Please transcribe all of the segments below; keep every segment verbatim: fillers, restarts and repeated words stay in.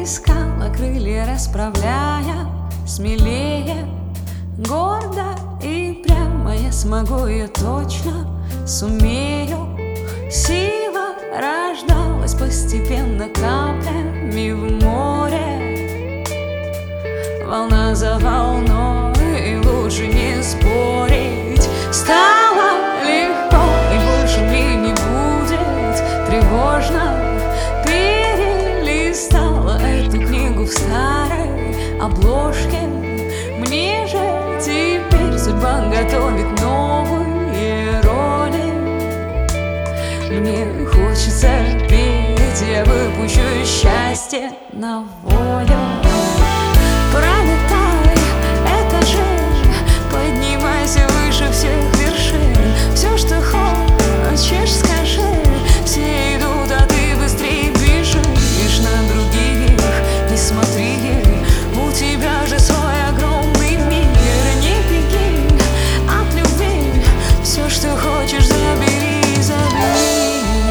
искала крылья, расправляя смелее, гордо и прямо я смогу, я точно сумею. Сила рождалась постепенно каплями в море, волна за волной, и лучше не спорить. Стало легко, и больше мне не будет тревожно. Перелистала эту книгу в старой обложке. Мне же теперь судьба готовит новые роли. Мне хочется петь, я выпущу счастье на волю. Пролетай этажи, поднимайся выше всех вершин. Все, что хочешь, скажи. Все идут, а ты быстрее бежишь. На других не смотри, у тебя же свой огромный мир. Не беги от любви, все, что хочешь, забери, забери.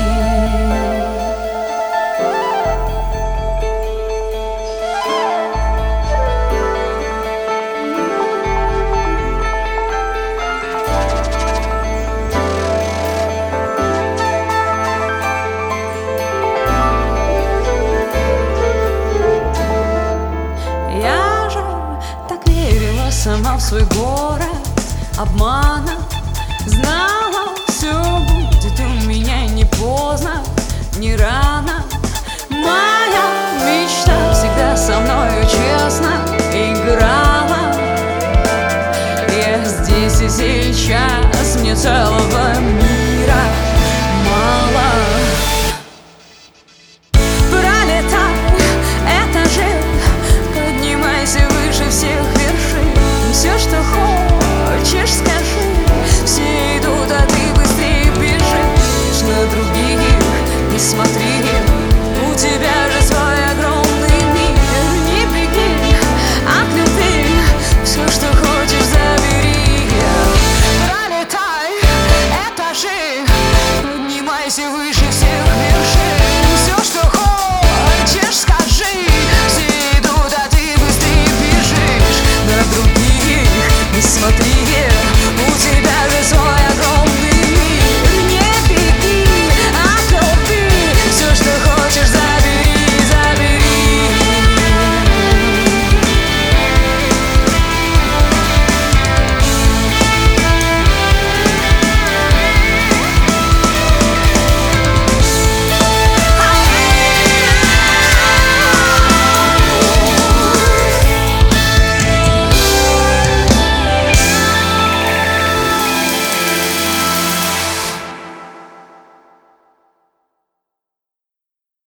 Сама в свой город обмана, знала, все будет у меня не поздно, не рано. Моя мечта всегда со мною честно играла. Я здесь и сейчас, мне целого мира мало. Пролетай этажи, поднимайся выше всех вершин. Все, что хочешь, скажи. Все идут, а ты быстрее бежишь. На других не смотри, у тебя же свой огромный мир. Не беги от любви, все, что хочешь, забери. Пролетай этажи, поднимайся выше.